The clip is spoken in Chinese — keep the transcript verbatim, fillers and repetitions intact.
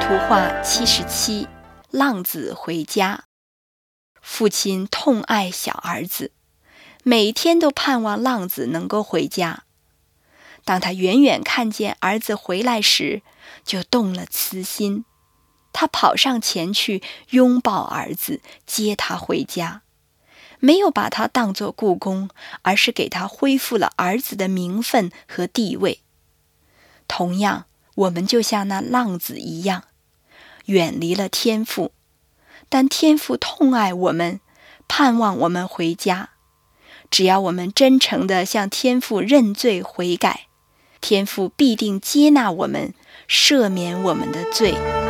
图画七十七，浪子回家。父亲痛爱小儿子，每天都盼望浪子能够回家。当他远远看见儿子回来时，就动了慈心。他跑上前去拥抱儿子，接他回家，没有把他当作雇工，而是给他恢复了儿子的名分和地位。同样，我们就像那浪子一样，远离了天父，但天父痛爱我们，盼望我们回家。只要我们真诚地向天父认罪悔改，天父必定接纳我们，赦免我们的罪。